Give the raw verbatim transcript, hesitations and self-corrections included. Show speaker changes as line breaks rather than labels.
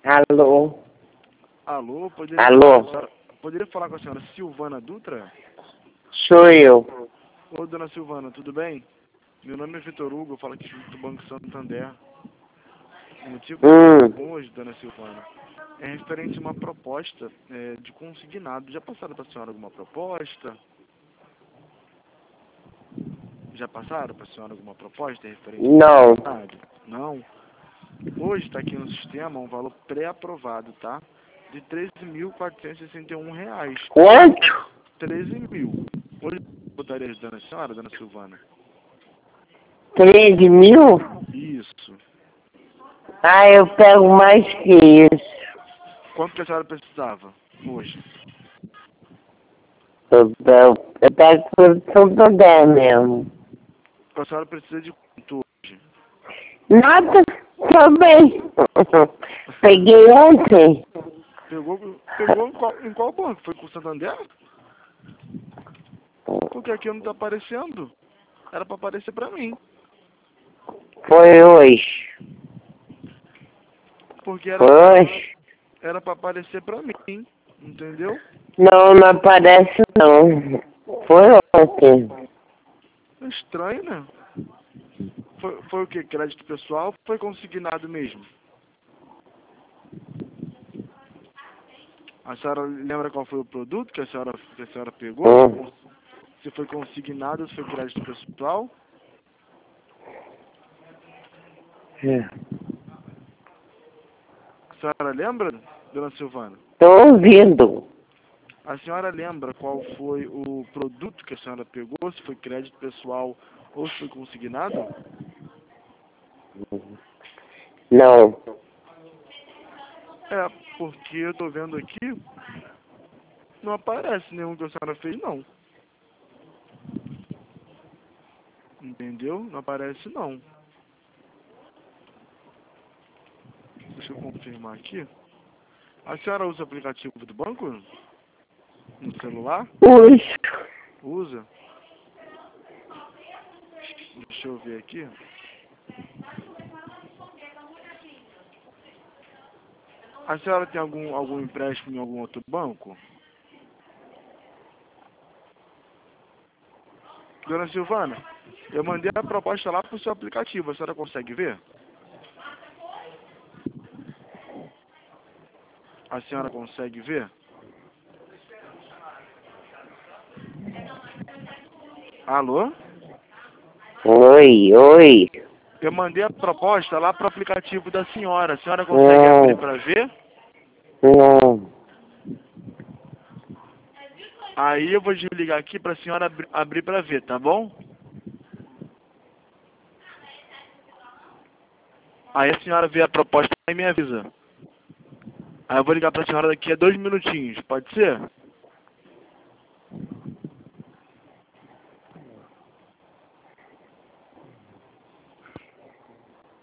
Alô?
Alô, poderia,
Alô?
Falar, com a senhora, poderia falar com a senhora Silvana Dutra?
Sou eu.
Ô, dona Silvana, tudo bem? Meu nome é Vitor Hugo, eu falo aqui do Banco Santander. O motivo do
Hum.
meu hoje, dona Silvana, é referente a uma proposta é, de consignado. Já passaram para a senhora alguma proposta? Já passaram para a senhora alguma proposta referente a
Não.
consignado? Não? Hoje está aqui no sistema um valor pré-aprovado, tá? De treze mil quatrocentos e sessenta e um reais.
Quanto?
treze mil. Hoje eu botaria ajudando a senhora, dona Silvana?
Treze mil?
Isso.
Ah, eu pego mais que isso.
Quanto que a senhora precisava hoje?
Eu pego, eu pego por Santander mesmo.
A senhora precisa de quanto hoje?
Nada, também. Peguei ontem.
Pegou, pegou em qual, em qual banco? Foi com o Santander? Porque aqui não tá aparecendo. Era para aparecer para mim.
Foi hoje.
Porque era
Foi
era
hoje?
era para aparecer para mim, entendeu?
Não, não aparece não. Foi ontem.
É estranho, né? Foi, foi o que? Crédito pessoal ou foi consignado mesmo? A senhora lembra qual foi o produto que a senhora, que a senhora pegou? Se,
Hum.
cons- se foi consignado ou se foi crédito pessoal?
É.
A senhora lembra, dona Silvana?
Tô ouvindo.
A senhora lembra qual foi o produto que a senhora pegou? Se foi crédito pessoal ou se foi consignado?
Não.
É, porque eu tô vendo aqui, não aparece nenhum que a senhora fez, não. Entendeu? Não aparece, não. Deixa eu confirmar aqui. A senhora usa o aplicativo do banco? No celular?
Uso.
Usa? Deixa eu ver aqui. A senhora tem algum, algum empréstimo em algum outro banco? Dona Silvana, eu mandei a proposta lá pro seu aplicativo. A senhora consegue ver? A senhora consegue ver? Alô?
Oi, oi.
Eu mandei a proposta lá pro aplicativo da senhora. A senhora consegue abrir
Não,
para ver?
não.
Aí eu vou desligar aqui pra senhora abri abrir para ver, tá bom? Aí a senhora vê a proposta e me avisa. Aí eu vou ligar pra senhora daqui a dois minutinhos, pode ser?